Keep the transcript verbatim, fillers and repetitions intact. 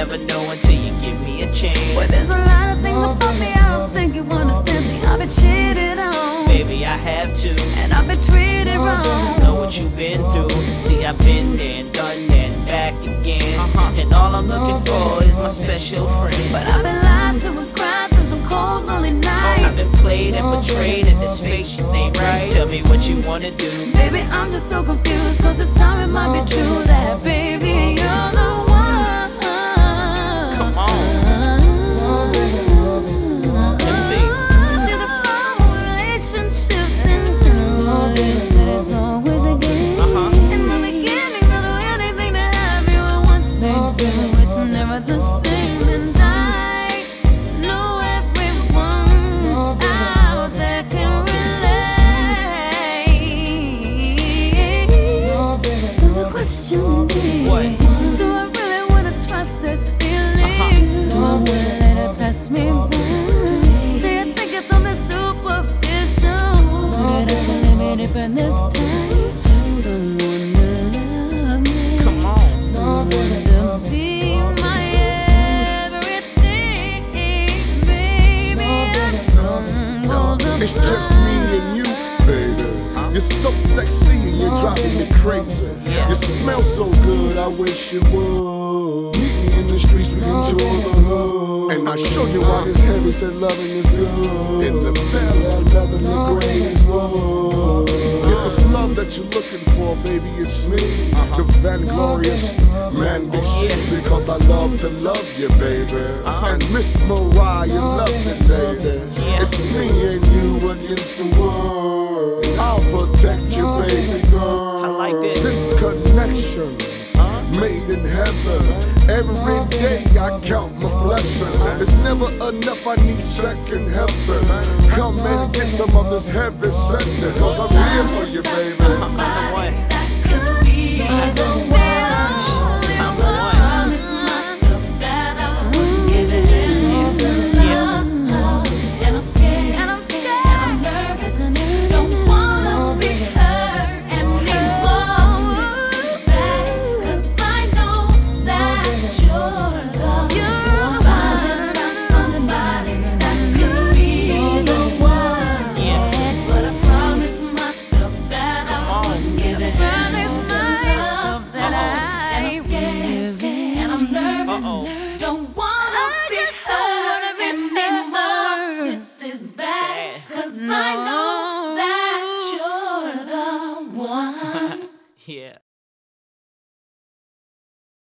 never know until you give me a chance. But there's a lot of things about me I don't think you understand. See, I've been cheated on, Baby, I have to, and I've been treated wrong. know what you've been through. See, I've been there and done that and back again. Uh-huh. And all I'm looking for is my special friend. But I've been lied to and cried through some cold, lonely nights. I've been played and betrayed, and this fake shit ain't right. Tell me what you wanna do. Baby, I'm just so confused, cause this time it might be true that, baby, you're the one. Come on. Let me see. See, the problem with relationships in general is that it's always a game. Uh-huh. In the beginning, they'll do anything to have you, and once they do, it's never the same. And I know everyone out there can relate. So the question is, What? do I really wanna trust this feeling? Uh-huh. Do I wanna let it pass me by? Do you think it's only superficial? Or did I actually be different this time? Someone to love me, Come on. someone to be my everything, baby. I'm someone to It's just me and you, baby. You're so sexy and you're driving me crazy. You smell so good, I wish you would. Meet me in the streets, we can tour the hood. And I show you why this heavy said loving is good. In the belly, leather, the greatest wood. If it's love that you're looking for, baby, it's me. The vanglorious man be seen, because I love to love you, baby. And Miss Mariah, love you, baby. It's me and you against the world. I'll protect you, baby girl. I like this. This connection's made in heaven. Every day I count my blessings. It's never enough, I need second heavens. Come and get some of this heavy sadness, cause I'm here for you, baby. What? that could be the one. I'm the one. Promise myself that I wouldn't give it to love. And I'm scared, and I'm scared, and I'm nervous, and I don't wanna be hurt anymore. This is bad, 'cause I know that you're the one. Find somebody that could be the one. Yeah. But I promise myself that I on. wouldn't give it to love. That I and I'm scared, scared, and I'm nervous. Uh-oh. Don't wanna be hurt anymore. This is bad, 'cause I know that you're the one. Yeah.